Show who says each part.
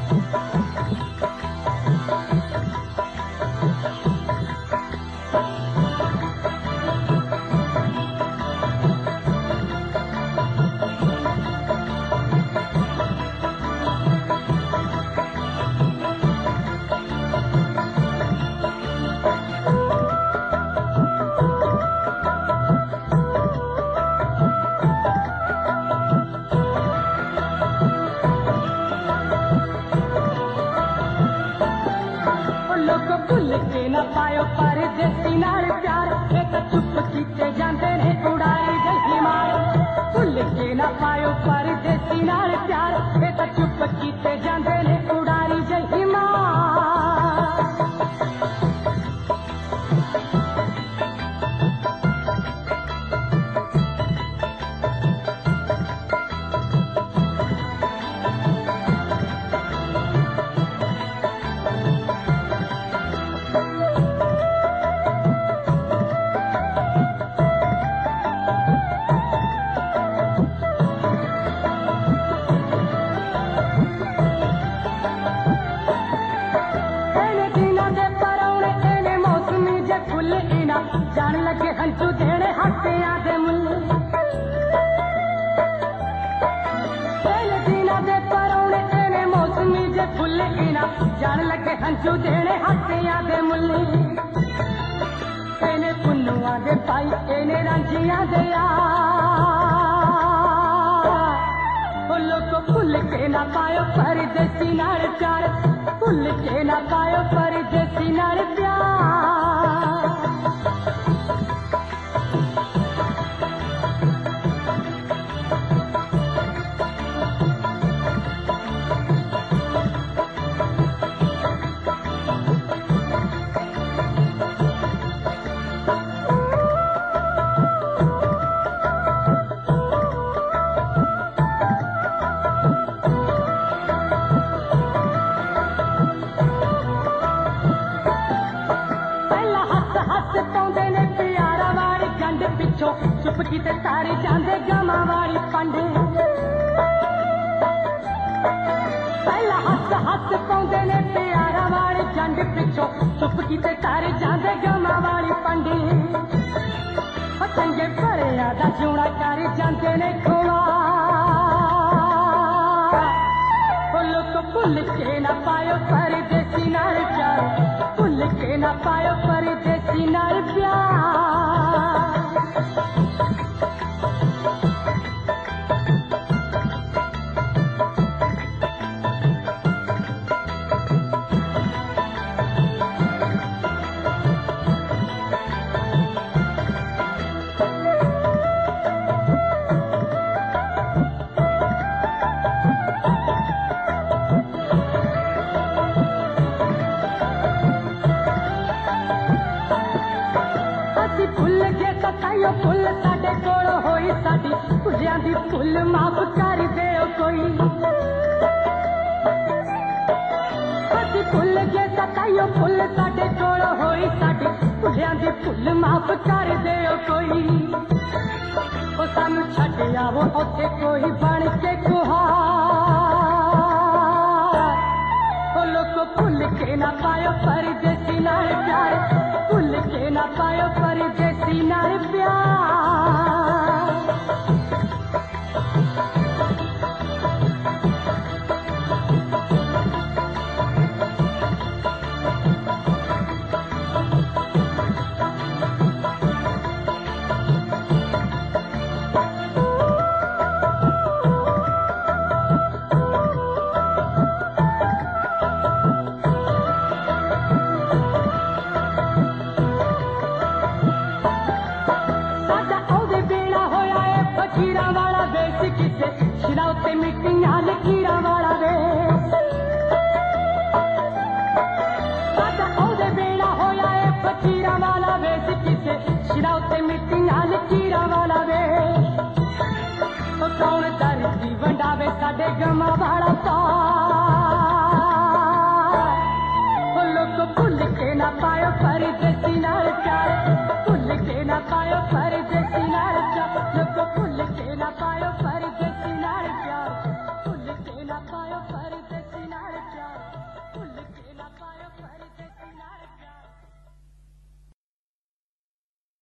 Speaker 1: भुल के न पायो परदेसी नाल प्यार, एक चुप कीते जांदे ने उड़ाई गई मार। भुल के न पायो परदेसी नाल प्यार, एक चुप कीते जांदे ने उड़ाई गई मार। जान लगे हंसू देने हथिया दे मुल्ल, पहले दिना दे परौने तेने मौसमी जे फुल इना। जान लगे हंसू देने हथिया दे मुल्ल, तेने पुन्नुआ दे पाई तेने रांझिया दे यार। लोग भुल के ना पायो परदेसी नाल प्यार, भुल के ना पायो परदेसी नाल प्यार। चुप कीते तारे जांदे गमा वाली पंडे, पहला हस हस पाउंदे ने प्यारा वाले जंड पिछो। चुप कीते तारे जांदे गमा वाली पंडे, चंगे भरिया दा चूड़ा कर जांदे ने खोला। लोग भुल के ना पायो परदेसी नाल प्यार, भुल के ना पायो परदेसी नाल प्यार। फुल साडे कोल होई साडी भुलियां दी फुल माफ कर देओ कोई। असी फुल जे सताइयो फुल साडे कोल होई साडी भुलियां दी फुल माफ कर देओ कोई। ओ सानू छड्ड आवो उत्थे कोई बन के गुहार। ओ लोग भुल के ना पायो परदेसी नाल प्यार, भुल के ना पायो परदेसी नाल प्यार। शिराउते मिट्टियां लकीरा वाला वे, ओदे बेड़ा होया है फकीरा वाला वे। किसे शिराउते मिट्टियां लकीरा वाला वे, कौन दर्द दी वंडावे साडे गमा वाला पा।